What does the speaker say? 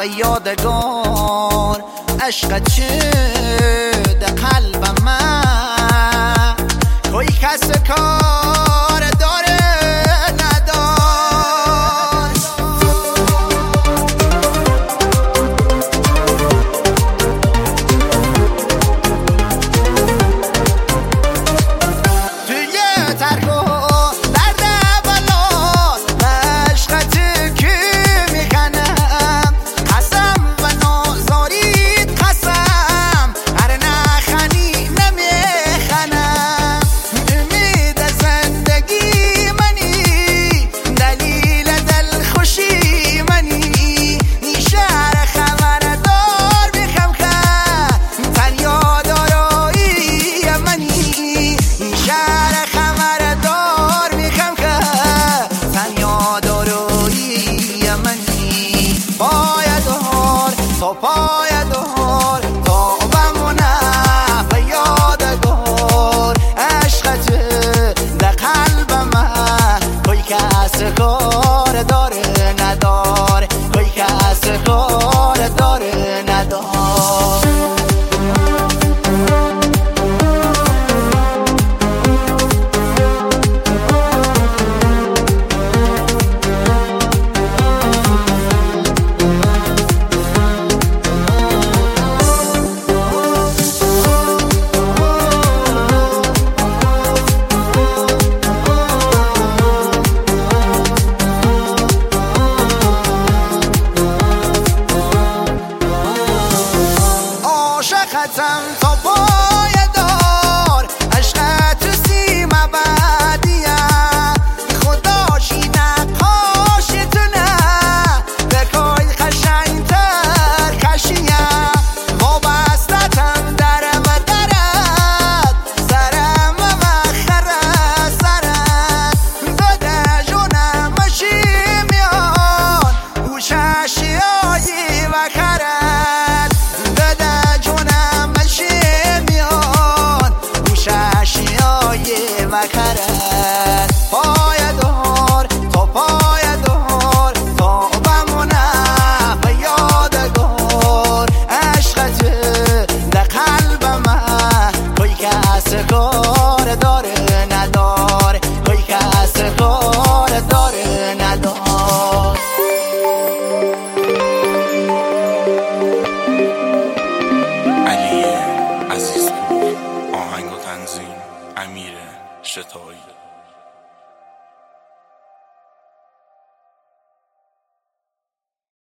یادگار عشق چه در قلب من کوئی کس کار داره ندار توی ترک و درد بلا عشقت کی میکنم قسم و نازارید قسم هر نخنی نمیخنم امید زندگی منی دلیل دلخوشی منی شهر خبردار میخم که تنیا دارایی منی شهر خبردار میخم که تنیا دارایی منی پایدار تا پایدار تا بمونه به یادگار عشقت در قلب من کوئی کس کار داره ندار کوئی کس کار داره ندار عاشقتم تا پایدار عشقت سیم ابدیه خداشی نقاشی تونه بکای قشنگتر کشیه وابستتم درم درد سرم مخره سرت داده جونم مشی میان او ششیایی و کرد داده جونم مشی میان او ششیایی و کرد پایدار تا پایدار تا بمونه به یادگار عشقت در قلب من کوئی کس کار داره ندار کوئی کس کار داره ندار علی عزیزپور آهنگ و تنظیم امیر شتایی